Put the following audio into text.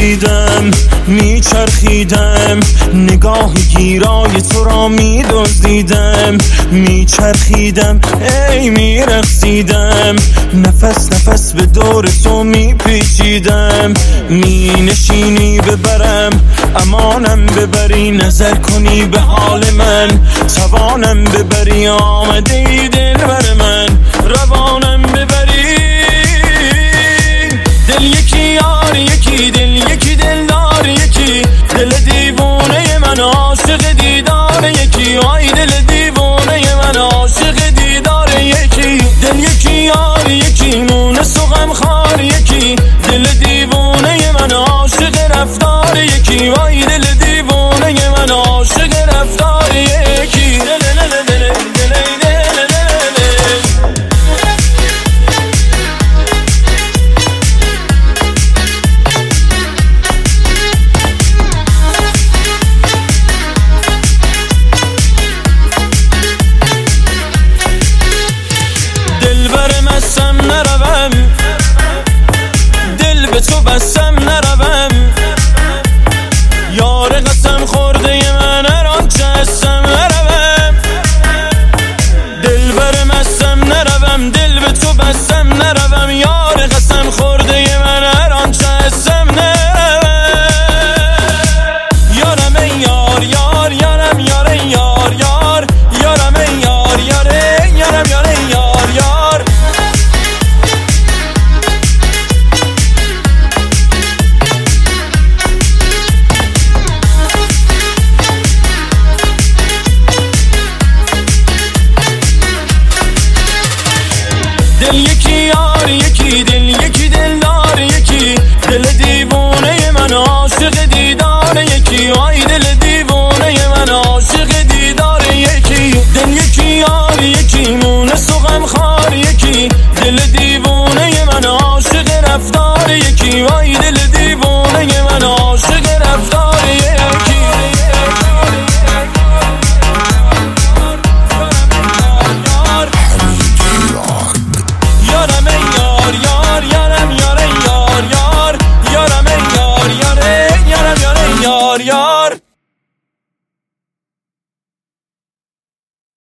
میدیدم میچرخیدم، نگاه گیرای تو را میدزدیدم، میچرخیدم ای میرقصیدم، نفس نفس به دور تو میپیچیدم، مینشینی ببرم امانم ببری، نظر کنی به حال من توانم ببری، آمده ای دلبر من روانم ببری، دل یکی یار یکی دل یکی دلدار یکی، دل دیوانه من عاشق دیدار یکی، آی دل دیوانه من عاشق دیدار یکی، دل یکی یار یکی مونس و غمخوار یکی، دل دیوانه من عاشق رفتار یکی، آی دل دیوانه من عاشق رفتار یکی. دل به تو بستم نروم، یار قسم خورده من هر آنچه هستم نروم، دل بر مستم نروم، دل به تو بستم نروم، یار قسم خورده من هر آنچه هستم نروم، یارم ای یار یار یارم یار ای یار یار یارم ای یار یار یارم یار ای یار یار، دل یکی یار یکی دل یکی دلدار یکی، دل دیوانه من عاشق دیدار یکی، آی دل دیوانه من عاشق دیدار یکی، دل یکی یار یکی مونس و غمخوار یکی، دل دیوانه من عاشق رفتار یکی، آی